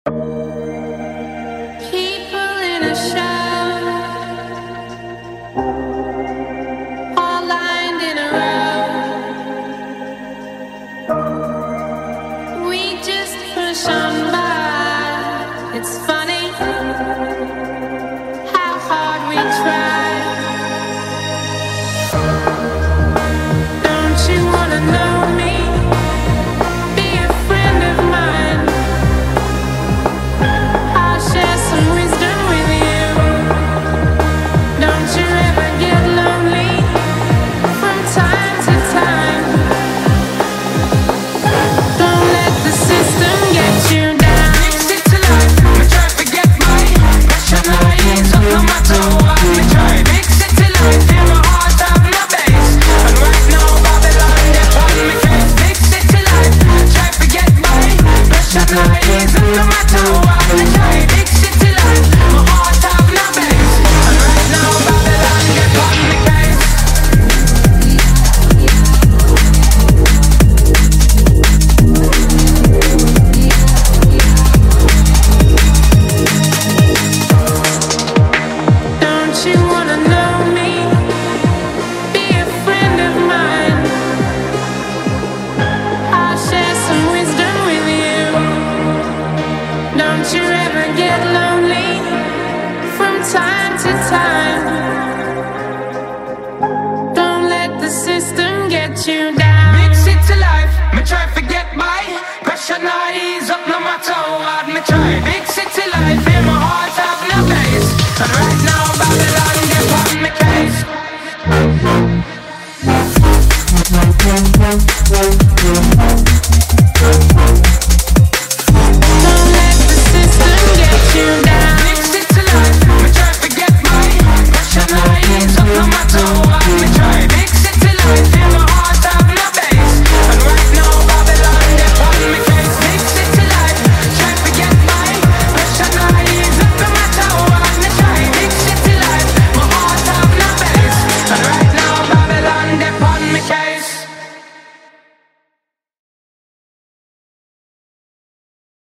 People in a show, all lined in a row. We just push on by. It's funny how hard we try. Don't you wanna know me? Be a friend of mine. I'll share some wisdom with you. Don't you ever get lonely from time to time. Don't let the system get you down. Mix it to life, me try to get my passion lines up no matter what me try. Mix it to life, feel my heart have no base. And right now Babylon get on me case. Mix it to life, try to get my passion lines up no matter what me try. Mix it to life, my heart have no base. And right now Babylon get on me case. Don't you wanna know me? Be a friend of mine. I'll share some wisdom with you. Don't you ever get lonely from time to time.